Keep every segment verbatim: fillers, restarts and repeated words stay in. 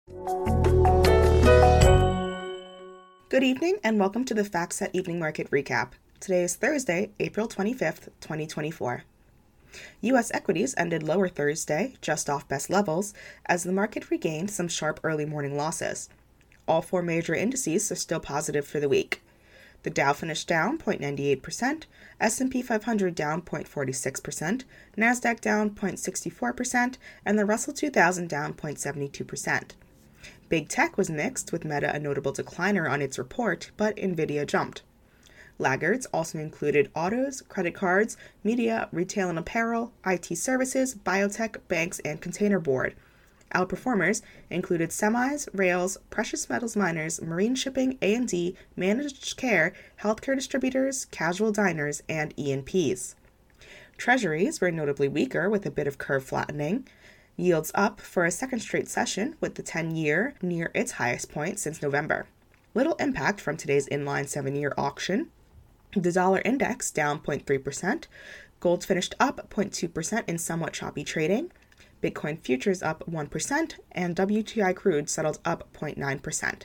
Good evening and welcome to the FactSet Evening Market Recap. Today is Thursday, April twenty-fifth, twenty twenty-four. U S equities ended lower Thursday, just off best levels, as the market regained some sharp early morning losses. All four major indices are still positive for the week. The Dow finished down zero point nine eight percent, S and P five hundred down zero point four six percent, NASDAQ down zero point six four percent, and the Russell two thousand down zero point seven two percent. Big tech was mixed, with Meta a notable decliner on its report, but Nvidia jumped. Laggards also included autos, credit cards, media, retail and apparel, I T services, biotech, banks, and containerboard. Outperformers included semis, rails, precious metals miners, marine shipping, A and D, managed care, healthcare distributors, casual diners, and E and Ps. Treasuries were notably weaker, with a bit of curve flattening. Yields up for a second straight session, with the ten-year near its highest point since November. Little impact from today's inline seven-year auction. The dollar index down zero point three percent. Gold finished up zero point two percent in somewhat choppy trading. Bitcoin futures up one percent, and W T I crude settled up zero point nine percent.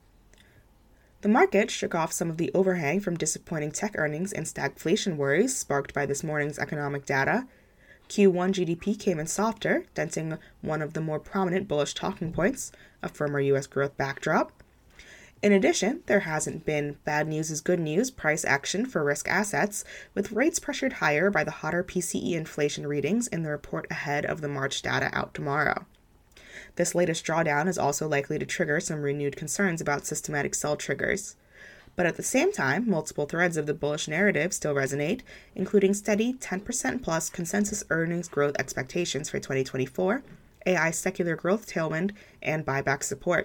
The market shook off some of the overhang from disappointing tech earnings and stagflation worries sparked by this morning's economic data. Q one G D P came in softer, denting one of the more prominent bullish talking points, a firmer U S growth backdrop. In addition, there hasn't been bad news is good news price action for risk assets, with rates pressured higher by the hotter P C E inflation readings in the report ahead of the March data out tomorrow. This latest drawdown is also likely to trigger some renewed concerns about systematic sell triggers. But at the same time, multiple threads of the bullish narrative still resonate, including steady ten percent plus consensus earnings growth expectations for twenty twenty-four, A I secular growth tailwind, and buyback support.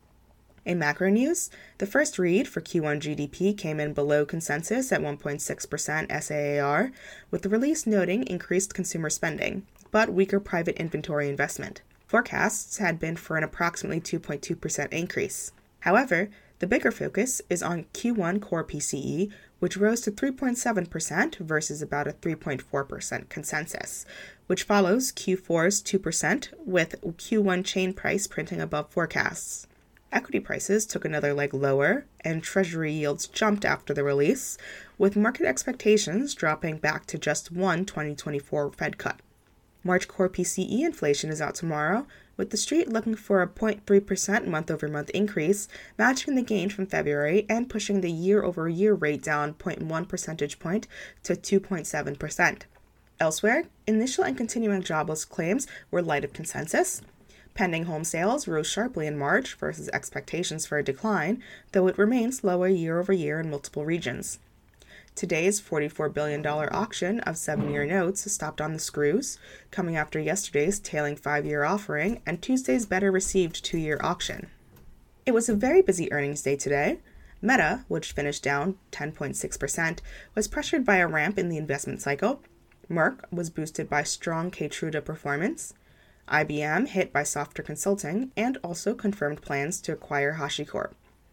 In macro news, the first read for Q one G D P came in below consensus at one point six percent S A A R, with the release noting increased consumer spending, but weaker private inventory investment. Forecasts had been for an approximately two point two percent increase. However, the bigger focus is on Q one core P C E, which rose to three point seven percent versus about a three point four percent consensus, which follows Q four's two percent, with Q one chain price printing above forecasts. Equity prices took another leg lower, and Treasury yields jumped after the release, with market expectations dropping back to just one twenty twenty-four Fed cut. March core P C E inflation is out tomorrow, with the street looking for a zero point three percent month-over-month increase, matching the gain from February and pushing the year-over-year rate down zero point one percentage point to two point seven percent. Elsewhere, initial and continuing jobless claims were light of consensus. Pending home sales rose sharply in March versus expectations for a decline, though it remains lower year-over-year in multiple regions. Today's forty-four billion dollars auction of seven-year notes stopped on the screws, coming after yesterday's tailing five-year offering and Tuesday's better-received two-year auction. It was a very busy earnings day today. Meta, which finished down ten point six percent, was pressured by a ramp in the investment cycle. Merck was boosted by strong Keytruda performance. I B M hit by softer consulting and also confirmed plans to acquire HashiCorp.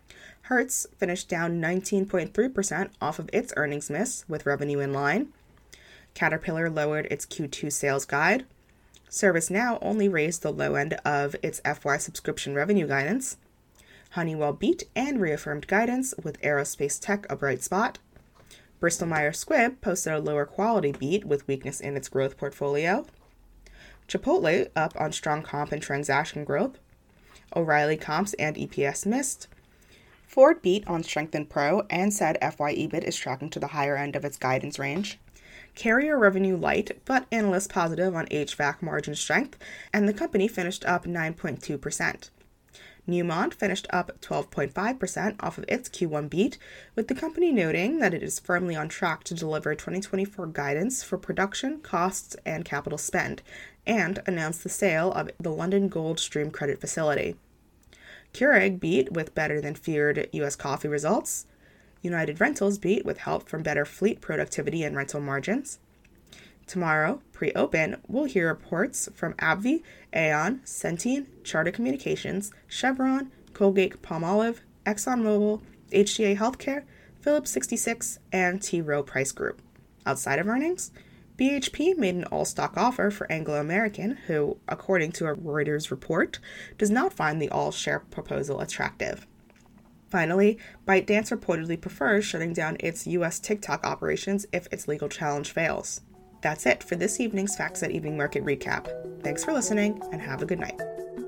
Hertz finished down nineteen point three percent off of its earnings miss, with revenue in line. Caterpillar lowered its Q two sales guide. ServiceNow only raised the low end of its F Y subscription revenue guidance. Honeywell beat and reaffirmed guidance, with aerospace tech a bright spot. Bristol-Myers Squibb posted a lower quality beat with weakness in its growth portfolio. Chipotle up on strong comp and transaction growth. O'Reilly comps and E P S missed. Ford beat on strengthened Pro and said F Y E B I T is tracking to the higher end of its guidance range. Carrier revenue light, but analysts positive on H V A C margin strength, and the company finished up nine point two percent. Newmont finished up twelve point five percent off of its Q one beat, with the company noting that it is firmly on track to deliver twenty twenty-four guidance for production, costs, and capital spend, and announced the sale of the London Gold Stream credit facility. Keurig beat with better-than-feared U S coffee results. United Rentals beat with help from better fleet productivity and rental margins. Tomorrow, pre-open, we'll hear reports from AbbVie, Aon, Centene, Charter Communications, Chevron, Colgate-Palmolive, ExxonMobil, H C A Healthcare, Phillips sixty-six, and T. Rowe Price Group. Outside of earnings, B H P made an all-stock offer for Anglo American, who, according to a Reuters report, does not find the all-share proposal attractive. Finally, ByteDance reportedly prefers shutting down its U S TikTok operations if its legal challenge fails. That's it for this evening's FactSet Evening Market Recap. Thanks for listening, and have a good night.